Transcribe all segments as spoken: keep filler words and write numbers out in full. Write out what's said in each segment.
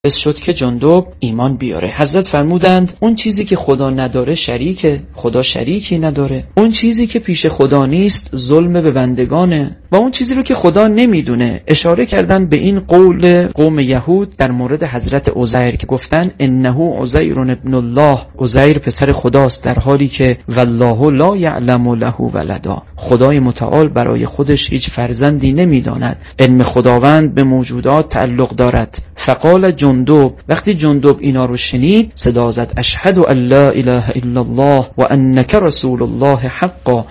باعث شد که جندب ایمان بیاره. حضرت فرمودند اون چیزی که خدا نداره شریکه، خدا شریکی نداره. اون چیزی که پیش خدا نیست ظلم به بندگانه و اون چیزی رو که خدا نمیدونه. اشاره کردن به این قول قوم یهود در مورد حضرت عزیر که گفتن انه عزیر ابن الله، عزیر پسر خداست، در حالی که والله لا یعلم له ولدا، خدای متعال برای خودش هیچ فرزندی نمیداند. علم خداوند به موجودات تعلق دارد. فقال جندب، وقتی جندب اینا رو شنید صدا زد اشهد ان لا اله الا الله و انک رسول الله حقا.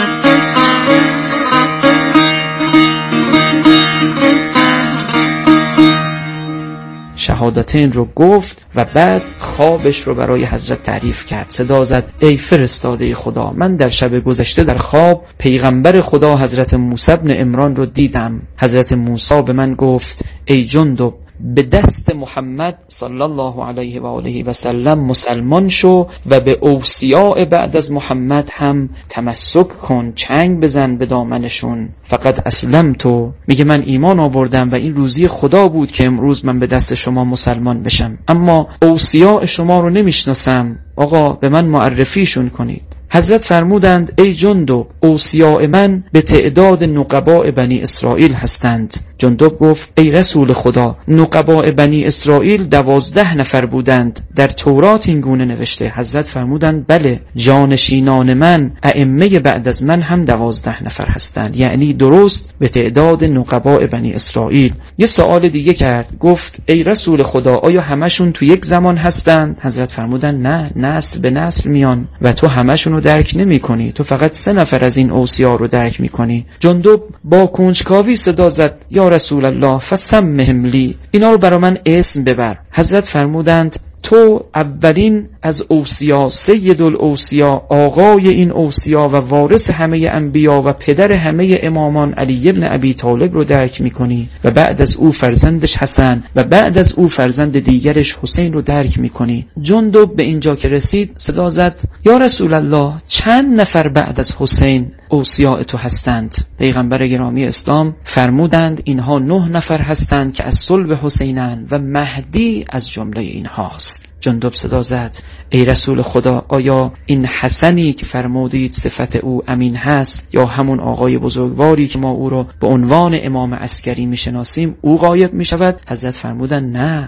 شهادتین رو گفت و بعد خوابش رو برای حضرت تعریف کرد. صدا زد ای فرستاده خدا، من در شب گذشته در خواب پیغمبر خدا حضرت موسی بن عمران رو دیدم. حضرت موسی به من گفت ای جندب، به دست محمد صلی الله علیه و آله و سلم مسلمان شو و به اوصیاء بعد از محمد هم تمسک کن، چنگ بزن به دامنشون. فقط اسلمتو، میگه من ایمان آوردم و این روزی خدا بود که امروز من به دست شما مسلمان بشم، اما اوصیاء شما رو نمیشناسم، آقا به من معرفیشون کنید. حضرت فرمودند ای جندب، اوصیاء من به تعداد نقباء بنی اسرائیل هستند. جندب گفت ای رسول خدا، نقباء بنی اسرائیل دوازده نفر بودند، در تورات این گونه نوشته. حضرت فرمودند بله، جانشینان من ائمه بعد از من هم دوازده نفر هستند، یعنی درست به تعداد نقباء بنی اسرائیل. یه سوال دیگه کرد، گفت ای رسول خدا، آیا همشون تو یک زمان هستند؟ حضرت فرمودند نه، نسل به نسل میان و تو همشون رو درک نمی کنی، تو فقط سه نفر از این اوصیا رو درک می کنی. جندب با کنجکاوی صدا زد یا رسول الله فسمهم لی، اینا رو برا من اسم ببر. حضرت فرمودند تو اولین از اوصیا، سید الاوصیا، آقای این اوصیا و وارث همه انبیا و پدر همه امامان علی ابن ابی طالب رو درک میکنی و بعد از او فرزندش حسن و بعد از او فرزند دیگرش حسین رو درک میکنی. جندب به اینجا که رسید صدا زد یا رسول الله، چند نفر بعد از حسین اوصیا تو هستند؟ پیغمبر گرامی اسلام فرمودند اینها نه نفر هستند که از صلب حسینن و مهدی از جمله اینهاست. جندب صدا زد ای رسول خدا، آیا این حسنی که فرمودید صفت او امین هست یا همون آقای بزرگواری که ما او رو به عنوان امام عسکری میشناسیم او غایب میشود؟ حضرت فرمودن نه،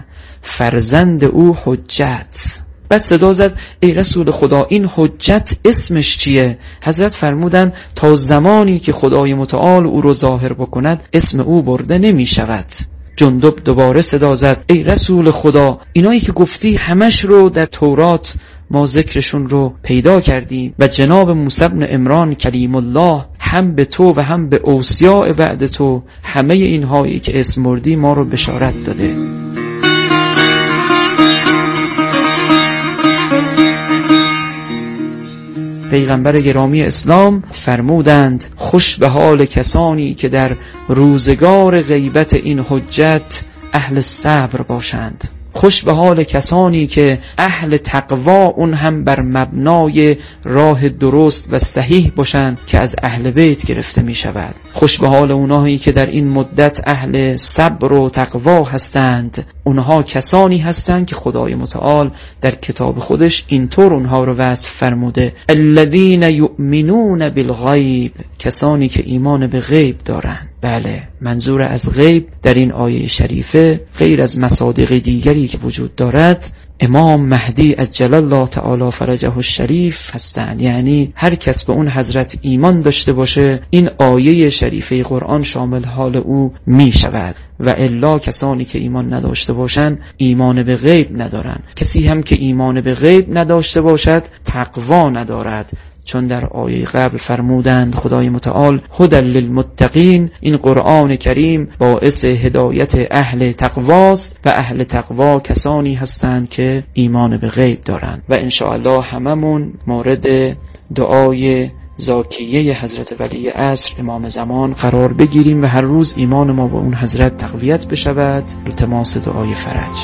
فرزند او حجت. بعد صدا زد ای رسول خدا، این حجت اسمش چیه؟ حضرت فرمودن تا زمانی که خدای متعال او رو ظاهر بکند اسم او برده نمی شود. جندب دوباره صدا زد ای رسول خدا، اینایی که گفتی همش رو در تورات ما ذکرشون رو پیدا کردیم و جناب موسی بن عمران کلیم الله هم به تو و هم به اوصیاء بعد تو همه اینهایی که اسم بردی ما رو بشارت داده. پیغمبر گرامی اسلام فرمودند خوش به حال کسانی که در روزگار غیبت این حجت اهل صبر باشند، خوش به حال کسانی که اهل تقوا اون هم بر مبنای راه درست و صحیح باشند که از اهل بیت گرفته می شود. خوش به حال اونهایی که در این مدت اهل صبر و تقوا هستند، اونها کسانی هستند که خدای متعال در کتاب خودش اینطور اونها رو وصف فرموده الذین یؤمنون بالغیب، کسانی که ایمان به غیب دارند. بله، منظور از غیب در این آیه شریفه غیر از مصادیق دیگری که وجود دارد امام مهدی عجل الله تعالی فرجه الشریف هستند، یعنی هر کس به اون حضرت ایمان داشته باشه این آیه شریفه قرآن شامل حال او می شود و الا کسانی که ایمان نداشته باشند ایمان به غیب ندارند. کسی هم که ایمان به غیب نداشته باشد تقوا ندارد، چون در آیه قبل فرمودند خدای متعال هدی للمتقین، این قرآن کریم باعث هدایت اهل تقواست و اهل تقوا کسانی هستند که ایمان به غیب دارند. و انشاءالله هممون مورد دعای زاکیه حضرت ولی عصر امام زمان قرار بگیریم و هر روز ایمان ما با اون حضرت تقویت بشود. التماس دعای فرج.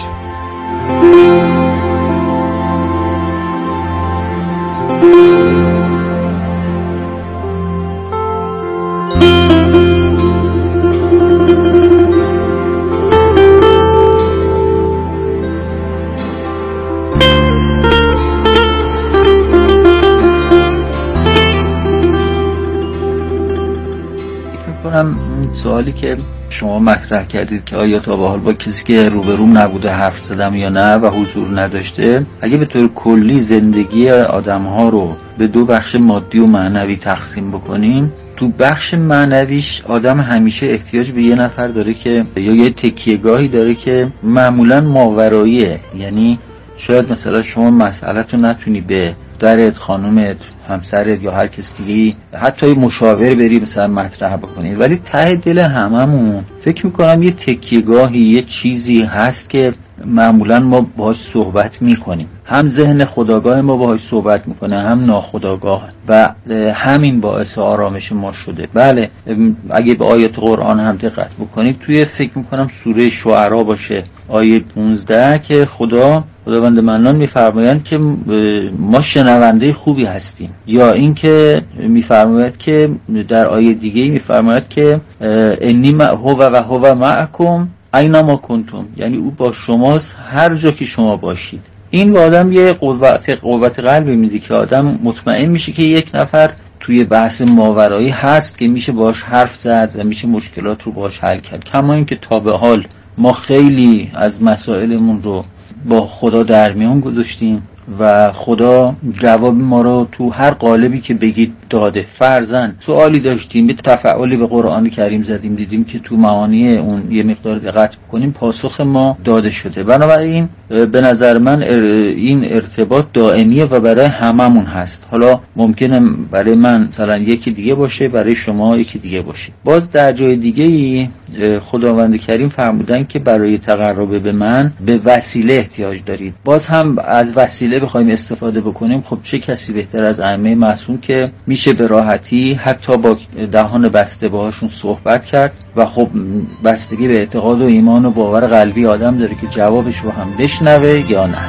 سوالی که شما مطرح کردید که آیا تا به حال با کسی که روبروم نبوده حرف زدم یا نه و حضور نداشته، اگه به طور کلی زندگی آدم‌ها رو به دو بخش مادی و معنوی تقسیم بکنیم، تو بخش معنویش آدم همیشه احتیاج به یه نفر داره که یا یه تکیهگاهی داره که معمولاً ماوراییه. یعنی شاید مثلا شما مسئله‌تو نتونی به درت، خانومت، همسرت یا هر کس دیگه‌ای، حتی یه مشاور بری مثلا مطرح بکنی، ولی ته دل هممون فکر میکنم یه تکیهگاهی، یه چیزی هست که معمولا ما باهاش صحبت میکنیم. هم ذهن خودآگاه ما باهاش صحبت میکنه، هم ناخودآگاه، و همین باعث آرامش ما شده. بله، اگه به آیات قرآن هم دقت بکنید، توی فکر میکنم سوره شعرا باشه آیه پانزده که خدا خداوند منان میفرمایند که ما شنونده خوبی هستیم، یا این که میفرماید که در آیه دیگه میفرماید که انی هو و هو معکم اینما کنتم، یعنی او با شماست هر جا که شما باشید. این به آدم یه قوت قوت قلبی میده که آدم مطمئن میشه که یک نفر توی بحث ماورایی هست که میشه باش حرف زد و میشه مشکلات رو باش حل کرد. کما این که تا به حال ما خیلی از مسائلمون رو با خدا در میان گذاشتیم و خدا جواب ما رو تو هر قالبی که بگید داده. فرضاً سوالی داشتیم، به تفاعلی به قرآن کریم زدیم، دیدیم که تو معانی اون یه مقدار دقت بکنیم پاسخ ما داده شده. بنابراین به نظر من این ارتباط دائمیه و برای هممون هست. حالا ممکنه برای من مثلا یکی دیگه باشه، برای شما یکی دیگه باشه. باز در جای دیگه‌ای خداوند کریم فرمودن که برای تقرب به من به وسیله احتیاج دارید. باز هم از وسیله بخوایم استفاده بکنیم، خب چه کسی بهتر از ائمه معصوم که میشه به راحتی حتی با دهان بسته باهاشون صحبت کرد و خب بستگی به اعتقاد و ایمان و باور قلبی آدم داره که جوابش رو هم بشنوه یا نه.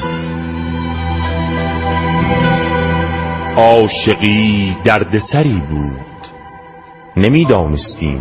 عاشقی دردسری بود نمیدانستیم،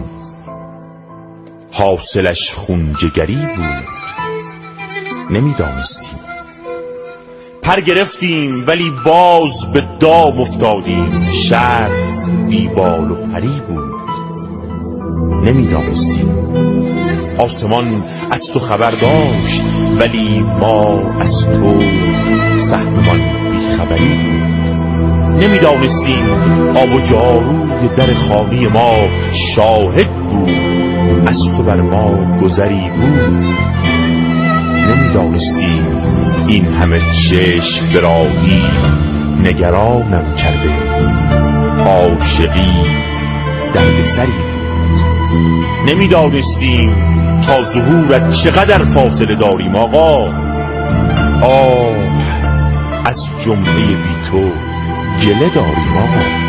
حاصلش خونجگری بود نمیدانستیم. پر گرفتیم ولی باز به دام افتادیم، شرط بی بال و پری بود نمیدانستیم. آسمان از تو خبر داشت ولی ما از تو سهممان بی خبری بود نمیدانستیم. آب و جاروی در خانه ما شاهد بود، از تو بر ما گذری بود نمیدانستیم. این همه چشم براهی نگرانم کرده، عاشقی دردسری بود نمیدانستیم. تا ظهورت چقدر فاصله داریم آقا، آه از جمله بی تو گله داریم آقا.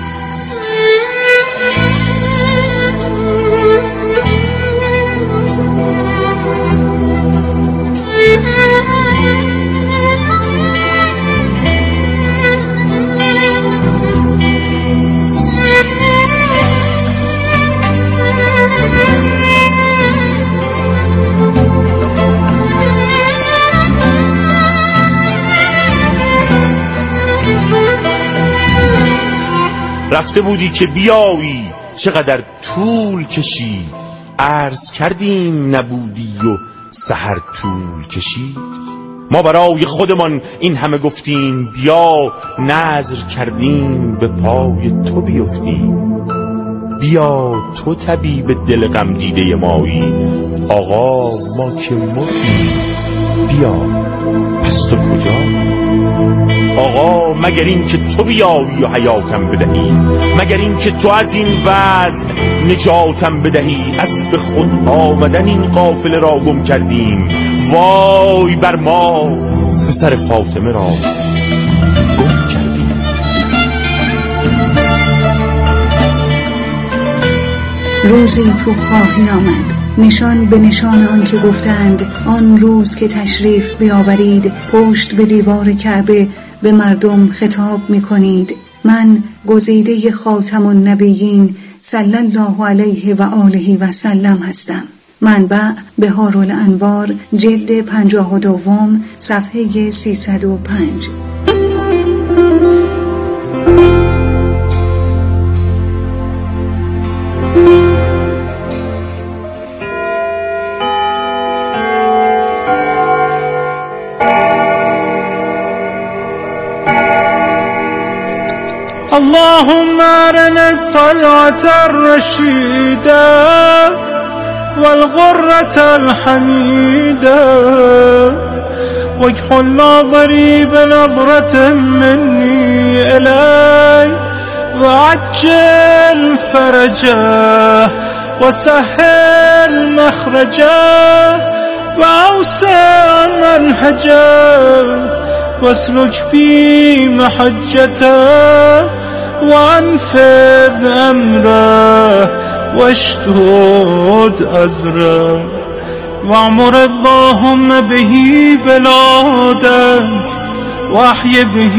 رفته بودی که بیایی چقدر طول کشید، عرض کردیم نبودی و سحر طول کشید. ما برای خودمان این همه گفتیم بیا، نذر کردیم به پای تو بیفتیم. بیا تو طبیب دل غم دیده مایی، آقا ما که مردیم بیا پس تو کجا؟ آقا مگر این که تو بیایی و حیاتم بدهی، مگر این که تو از این وضع نجاتم بدهی. از به خود آمدن این قافله را گم کردیم، وای بر ما پسر فاطمه را گم کردیم. روزی تو خواهی آمد، نشان به نشان آن که گفتند آن روز که تشریف بیاورید پشت به دیوار کعبه به مردم خطاب می کنید من گزیده خاتم النبیین صلی الله علیه و آله و سلم هستم. منبع بهارالانوار جلد پنجاه و دوم صفحه سیصد و پنج. اللهم أرنا الطلعة الرشيدة والغرة الحميدة واكحل ناظري بنظرة مني إلي وعجل فرجه وسهل مخرجه وأوسع منهجه واسلك بي محجته وانفذ أمره واشدد أزره واعمر اللهم به بلادك واحي به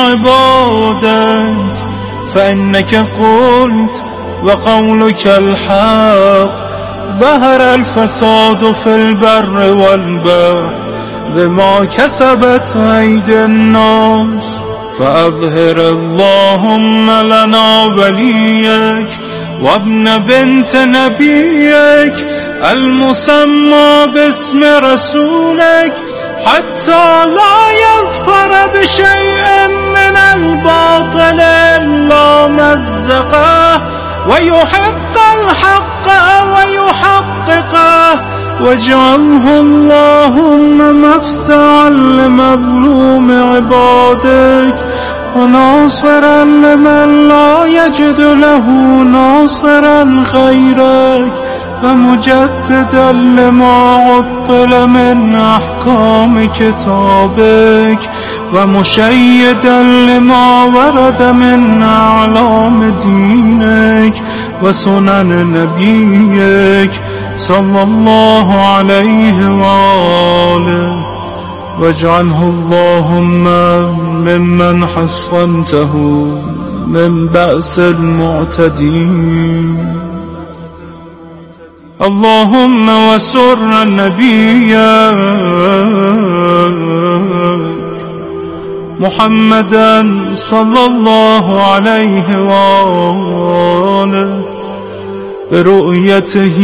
عبادك فإنك قلت وقولك الحق ظهر الفساد في البر والبحر بما كسبت أيدي الناس فأظهر اللهم لنا وليك وابن بنت نبيك المسمى باسم رسولك حتى لا يظفر بشيء من الباطل إلا مزقه ويحق الحق ويحققه واجعله اللهم مفزعا لمظلوم عبادك وناصرا لمن لا يجد له ناصرا غيرك ومجددا لما عطل من أحكام كتابك ومشيدا لما ورد من أعلام دينك وسنن نبيك صلى الله عليه وآله واجعله اللهم ممن حصنته من بأس المعتدين اللهم وسر نبيك محمدا صلى الله عليه وآله برؤيته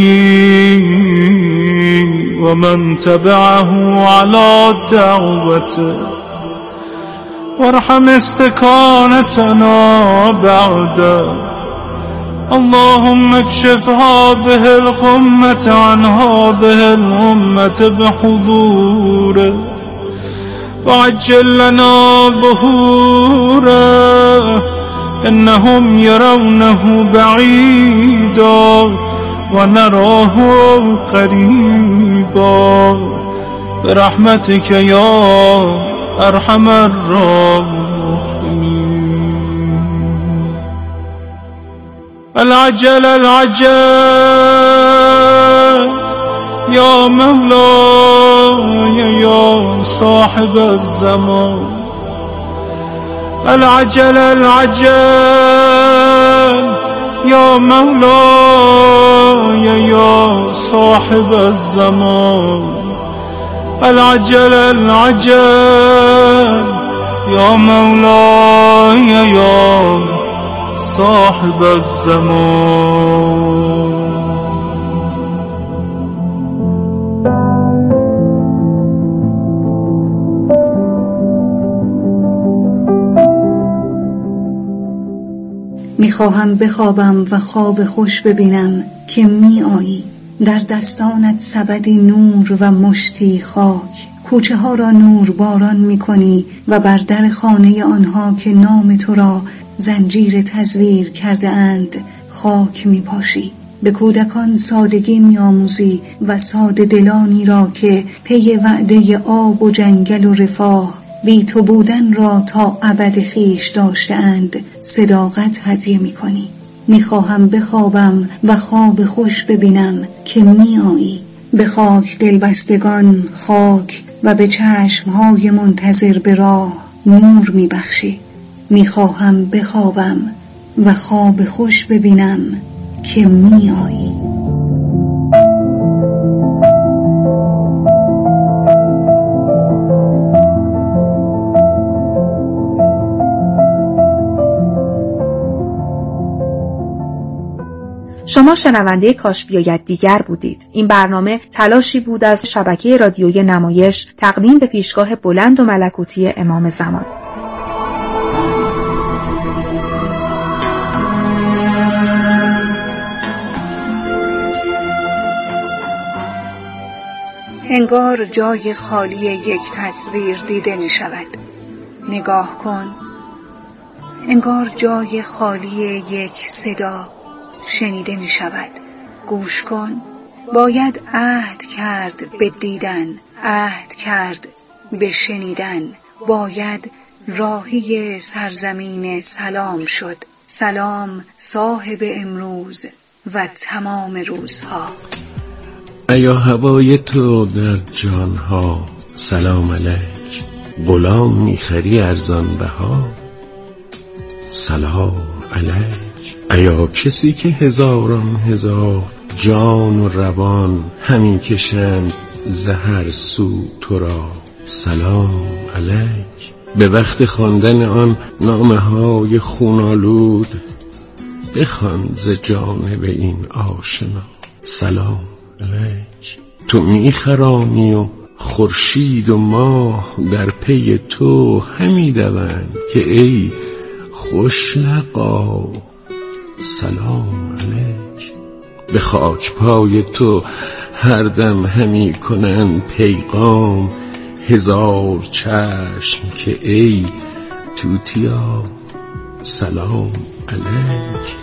ومن تبعه على دعوته وارحم استكانتنا بعده اللهم اكشف هذه الغمة عن هذه الأمة بحضوره وعجل لنا ظهوره إنهم يرونه بعيدا ونراه قريبا برحمتك يا أرحم الراحمين العجل العجل يا مولاي يا صاحب الزمان العجل العجل يا مولاي يا صاحب الزمان العجل العجل يا مولاي يا صاحب الزمان میخواهم بخوابم و خواب خوش ببینم که می آیی در دستانت سبدی نور و مشتی خاک کوچه ها را نور باران می کنی و بر در خانه آنها که نام تو را زنجیر تزویر کرده اند خاک می پاشی به کودکان سادگی می آموزی و ساده دلانی را که پی وعده آب و جنگل و رفاه بی تو بودن را تا ابد خویش داشته اند صداقت هدیه می کنی می خواهم بخوابم و خواب خوش ببینم که می آیی به خاک دلبستگان خاک و به چشمهای منتظر به راه نور می بخشی می خواهم بخوابم و خواب خوش ببینم که می آیی شما شنونده کاش بیاید دیگر بودید. این برنامه تلاشی بود از شبکه رادیویی نمایش تقدیم به پیشگاه بلند و ملکوتی امام زمان. انگار جای خالی یک تصویر دیده می شود. نگاه کن. انگار جای خالی یک صدا شنیده می شود. گوش کن. باید عهد کرد به دیدن، عهد کرد به شنیدن. باید راهی سرزمین سلام شد. سلام صاحب امروز و تمام روزها. ایا هوای تو در جانها، سلام علیک. غلام میخری ارزان بها، سلام علیک. ایا کسی که هزاران هزار جان و روان همی کشند زهر سو تو را، سلام علیک. به وقت خواندن آن نامه های خونالود بخوان ز جانب این آشنا، سلام علیک. تو میخرانی و خورشید و ماه در پی تو همی دوند که ای خوش لقا، سلام علیک. به خاک پای تو هر دم همی کنند پیغام هزار چشم که ای توتیا، سلام علیک.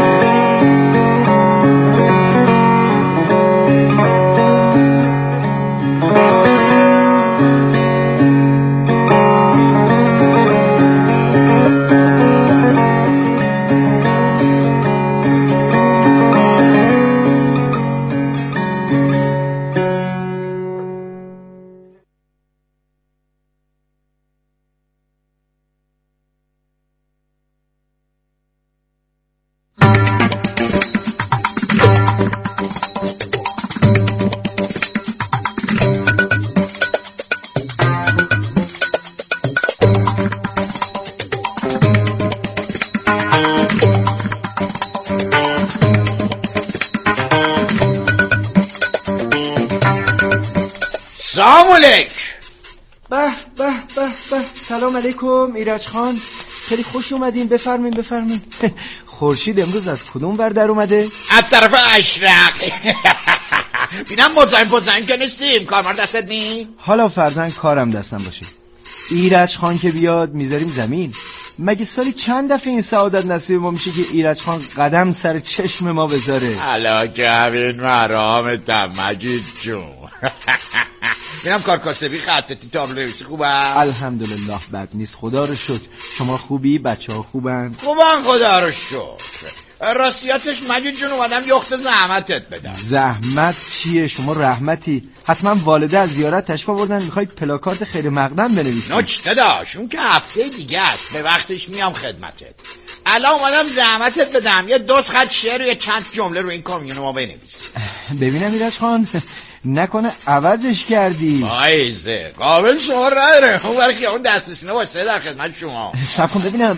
سلام علیک. به به به به سلام علیکم ایرج خان، خیلی خوش اومدین. بفرمین بفرمین. خورشید امروز از کدوم ور در اومده؟ از طرف اشرق. بینم مزاحم مزاحم که نیستیم. کارمار دستت نی؟ حالا فرزن کارم دستم باشه. ایرج خان که بیاد میذاریم زمین. مگه سالی چند دفعه این سعادت نصیب ما میشه که ایرج خان قدم سر چشم ما بذاره؟ حالا که همین مرامتم مجید جون. بینم کار کاسبی خطتی تابلو نویسی خوبه؟ الحمدلله بد نیست خدا رو شکر. شما خوبی؟ بچه ها خوبن؟ خوبن خدا رو شکر. راستیاتش مجید جون اومدم یخت زحمتت بدم. زحمت چیه؟ شما رحمتی. حتما والده از زیارت تشریف آوردن میخواید پلاکارد خیر مقدم بنویسید. نوچته داشت اون که هفته دیگه است، به وقتش میام خدمتت. الان اومدم زحمتت بدم یه دو خط شعر و یه چند جمله رو این کامیون ما بنویس. ببینم ایرج خان نکنه عوضش کردی؟ بایزه قابل شما رداره. اون برای که اون دست بسینه واسه در خدمت شما. سب کن ببینم.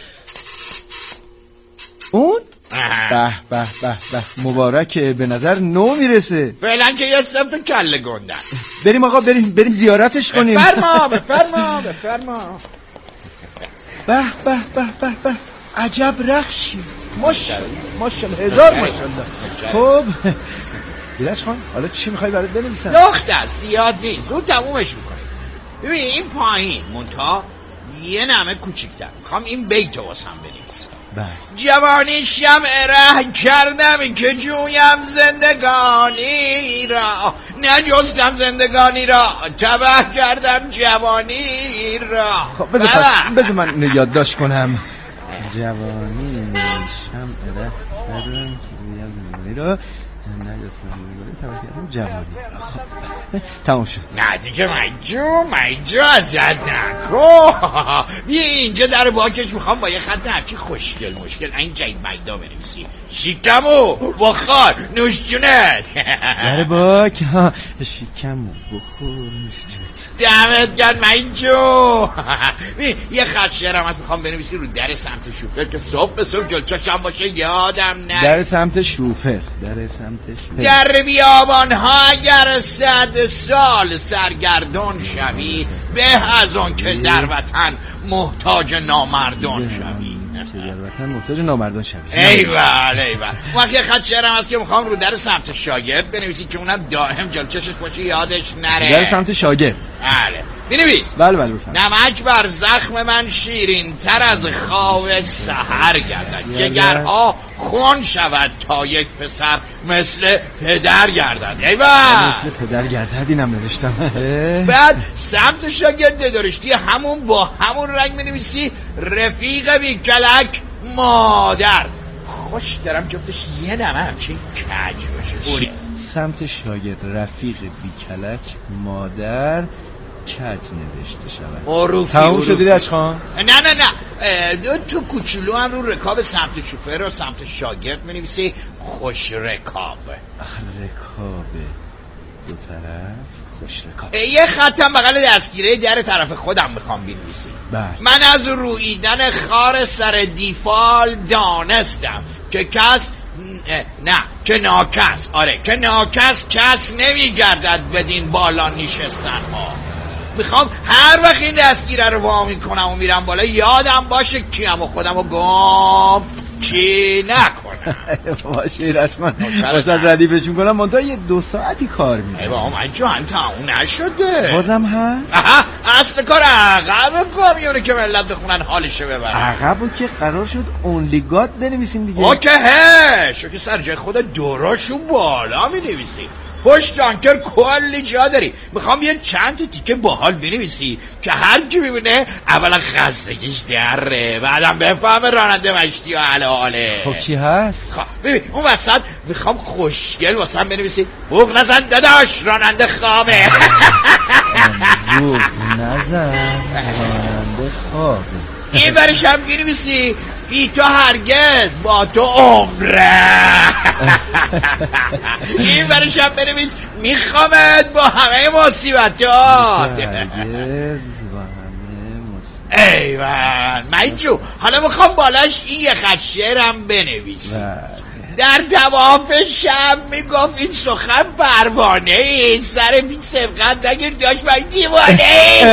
اون؟ به به به به مبارکه، به نظر نو میرسه. فعلا که یه صنف کله گندن. بریم آقا بریم بریم زیارتش کنیم. بفرما بفرما بفرما. به به به به به عجب رخشی. ماشاءالله ماشاءالله هزار ماشاءالله. خب ایرج خان حالا چی میخوای برات بنویسم؟ دختر زیاد نیست، زود تمومش میکنی. ببین این پایین مونتا یه نمه کوچیک‌تر میخوام این بیتو واسم بنویسم. جوانی شمع ره کردم که جویم زندگانی را، نجستم زندگانی را تباه کردم جوانی را. خب بذار پس بذار من یادداشت کنم. جوانی شمع ره کردم جویم زندگانی را نجستم تباه کردم جوانی. خب تمام شد. نه دیگه مجو مجو ازت نکن. بیا اینجا در باکش میخوام با یه خط همچی خوشگل مشکل این جید میدا بنویسی. شیکمو بخور نوش جونت. در باک شیکمو بخور نوش جونت. دمت گرد مجو. یه خط شعرم هست میخوام بنویسی رو در سمت شوفر که صبح به صبح جلچشم باشه یادم نه. در سمت شوفر در سمت شوفر. در بیابان ها اگر صد سال سرگردان شوی به از آن که در وطن محتاج نامردان شوی. که در وطن محتاج نامردان شوی. ایول ایول. وقتی خط شعرم هست که میخوام رو در سمت شاگرد بنویسی که اونم دائم جلو چشش باشه یادش نره. در سمت شاگرد. بله. بنویس. بله بله بفرمایید. نمک بر زخم من شیرین تر از خواب سحر گردد. جگرها خون شود تا یک پسر مثل پدر گردد. ایول. مثل پدر گردد اینم نوشتم. بعد سمت شاگرد درشتی همون با همون رنگ بنویسی رفیق بی کلک مادر. خوش دارم جفتش یه نمه همچین کج باشه. سمت شاگرد رفیق بی کلک مادر کج نوشته شود. عروفی تموم شدی رشخان؟ نه نه نه دو تو کوچولو هم رو رکاب سمت شوفر و سمت شاگرد بنویسی خوش رکاب. اخ رکاب دو طرف خوش رکاب. یه خطم بغل دستگیره در طرف خودم میخوام بنویسی. من از رویدن خار سر دیفال دانستم که کس نه که ناکس آره که ناکس کس نمیگردد بدین بالا نشستن ها. میخوام هر وقت این دستگیره رو وا میکنم و میرم بالا یادم باشه کیم و خودم رو گم چی نکنم. باشه رسما واسه ردیفش میکنم منتها یه دو ساعتی کار میکنم. ای بابا من جان تموم نشده. بازم هست؟ آها اصل کار عقب کامیونه که ملت بخونن حالشو ببرن. عقبو که قرار شد اونلی گاد بنویسیم دیگه. اوکه شو که سر جای خود دوراشو بالا مینویسی. پشت تانکر کلی جا داری. میخوام یه چند تا تیکه باحال بنویسی که هر کی ببینه اولا خستگیش دره بعدم بفهمه راننده مشتی و حال حاله. خب چی هست؟ خب ببین اون وسط میخوام خوشگل واسه هم بنویسی بوق نزن داداش راننده خوابه. بوق نزن راننده خوابه. این برش هم بنویسی بی تو هرگز با تو عمره. این برش هم بنویس میخوامت با همه مصیبتات. هرگز با همه مصیبتات. ایوان مایجو حالا میخوام بالاش این یه خط شعرم بنویس. در دواف شب میگفت این سخن پروانه ای سر بی سبقت نگیر داشت باید دیوانه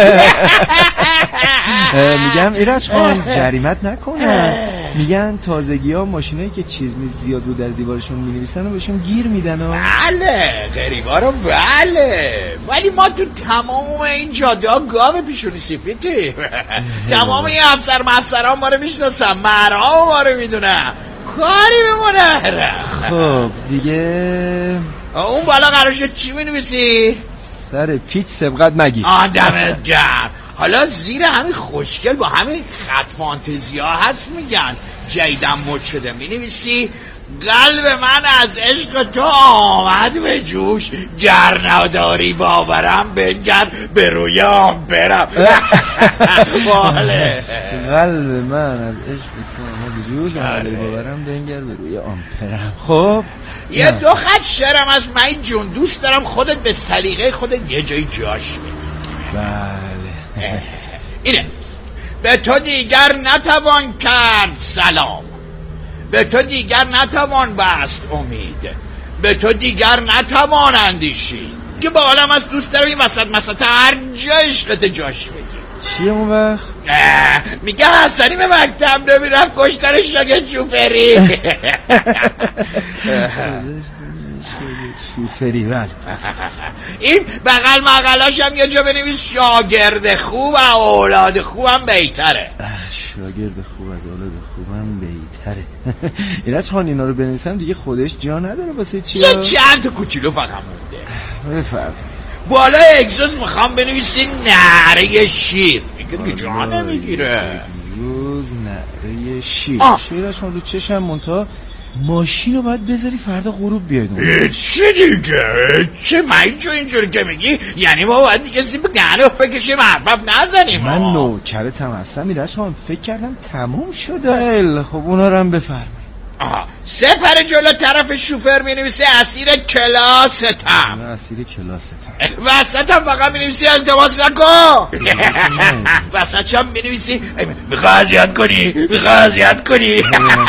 ای. میگم ایرج خان جریمت نکنن. میگن تازگی ها ماشینایی که چیز می زیاد رو در دیوارشون می نویسن و بهشون گیر میدن ها. بله غریبا رو بله ولی ما تو تمام این جاده ها گاو پیشونی سفیدی. تمام این افسر مفسران ما رو میشناسن مرها ما رو میدونن کاری بمونه. خب دیگه اون بالا قرار شد چی می‌نویسی؟ سر پیچ سبقت مگی. آدمت گرم. حالا زیر همین خوشگل با همین خط فانتزی ها هست میگن جیدم مد شده می‌نویسی قلب من از عشق تو آمد به جوش گر نداری باورم بنگر به روی آمپرم. باله قلب من از عشق تو آمد به جوش گر نداری باورم بنگر به روی آمپرم. خب یه دو خط شعرم از من جون دوست دارم خودت به سلیقه خودت یه جایی جاش بدی. بله اینه به تو دیگر نتوان کرد سلام به تو دیگر نتوان بست امید به تو دیگر نتوان اندیشید که با عالم از دوست دارم این وسط مسط هر جا عشقت جاش بدی. چیه اون وقت؟ میگه حسنی به مکتب نمیرفت کشتر شاگرد شوفری. شوفری بله. این بغل مغلاش هم یه جا بنویس شاگرد خوب و اولاد خوبم بیتره. شاگرد خوب از اولاد خوبم بیتره. ایرج خان اینا رو بنویسم دیگه خودش جا نداره واسه چی؟ یه چند تا کوچولو فقط مونده. بفرم بالا اگزوز میخوام بنویسی نعره شیر. میگه دیگه جا نمیگیره. اگزوز نعره شیر. شیرش خان رو چشم منتها ماشین رو باید بذاری فردا غروب بیاید. چی دیگه؟ چه مایجو اینجوری که میگی؟ یعنی ما باید دیگه سیب گنه بکشیم حرف نزنیم. من نوکرتم هستم ایرج خان فکر کردم تموم شده. خب اونا رو هم بفرمایید. آها سپر جلو طرف شوفر می‌نویسه اسیر کلاستم. اسیر کلاستم. وسطم فقط می‌نویسی التماس نکن. وسطم می‌نویسی می‌خوای اذیت کنی می‌خوای اذیت کنی.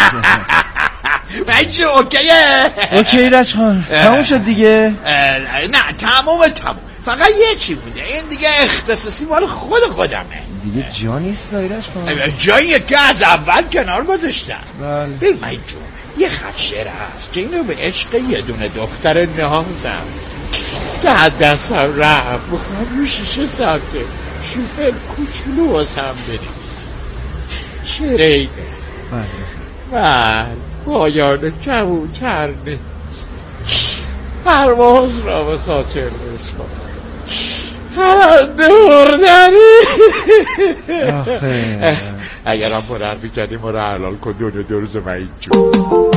بچه اوکیه؟ اوکی ایرج خان تموم شد دیگه. نه تموم تموم فقط یکی بوده، این دیگه اختصاصی مال خود خودمه. دیگه جا نیست دایرش کنم؟ جایی که از اول کنار گذاشتم. بله. ببین من جون یه خط شعر هست که اینو به عشق یه دونه دختر نازم که حد دستم رفت بخوام رو شیشه ساعته شوفل کوچولو واسم بریز. شعر اینه من پایان کبوتر نیست، پرواز را به خاطر بسپار، پرنده مردنی. اگر هم پر حرفی کردیم ما رو حلال کن دونه دو روز من اینجور.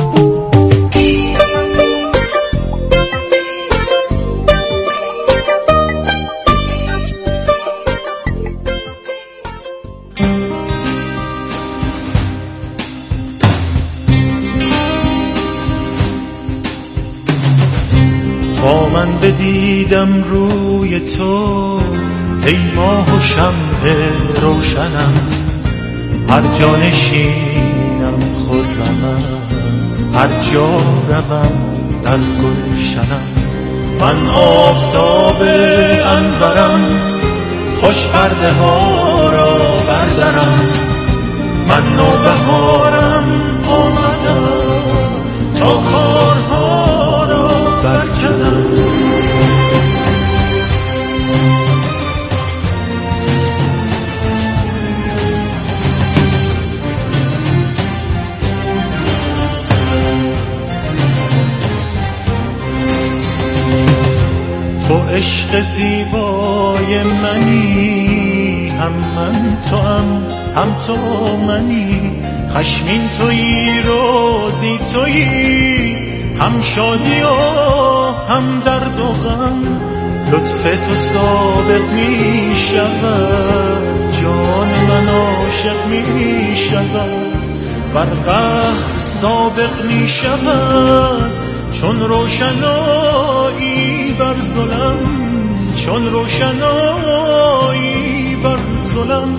با من بدیدم روی تو ای ماه و شمع روشنم، هر جا نشینم خرمم، هر جا روم در گلشنم. من آفتاب انورم خوش پرده ها را بردارم، من نوبهارم آمدم تا خارها را برکنم. تو عشق زیبای منی، هم من تو هم هم تو منی، خشمین تویی روزی تویی، هم شادی و هم درد و غم، لطف تو سابق می شود، جان من عاشق می شود، بر قهر سابق می شود، چون روشنایی بر ظلم، چون روشنایی بر ظلم.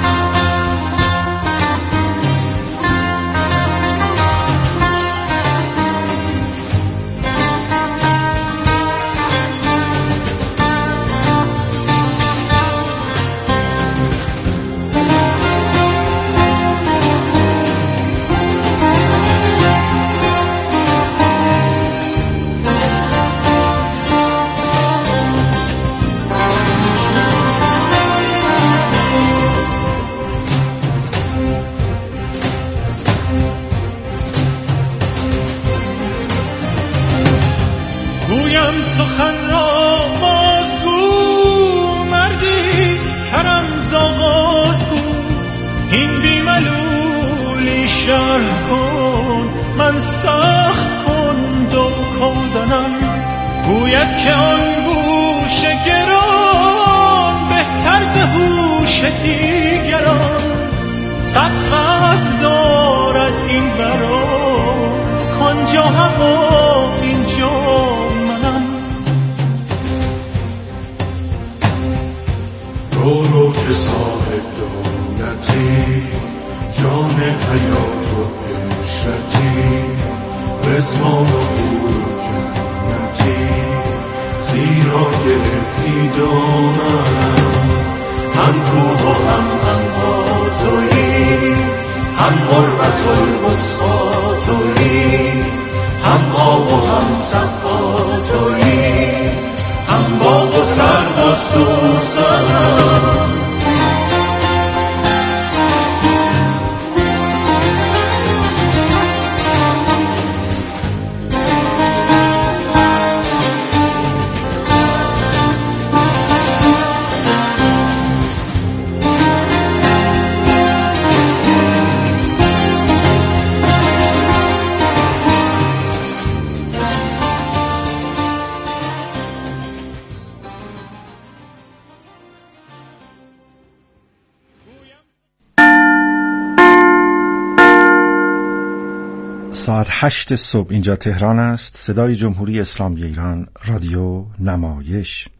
گویم سخن را بازگو، مردی کرم زاغازگو، این بیملولی شرح کن، من سخت کن دو کودنم. گوید که آن گوش گران بهتر ز هوش دیگران، صد فصل دارد این برا، کانجا هوا اینجا منم. رو رو که صاحب دولتی، جان حیات و عشرتی، رزمان و حور و جنتی، زیرا گرفتی دامنم، هم کوه و هم هم تویی، هم غربت الوسطی تویی، هم آب و هم صفا تویی، هم باغ و سرد و سوسن. ساعت هشت صبح اینجا تهران است. صدای جمهوری اسلامی ایران، رادیو نمایش.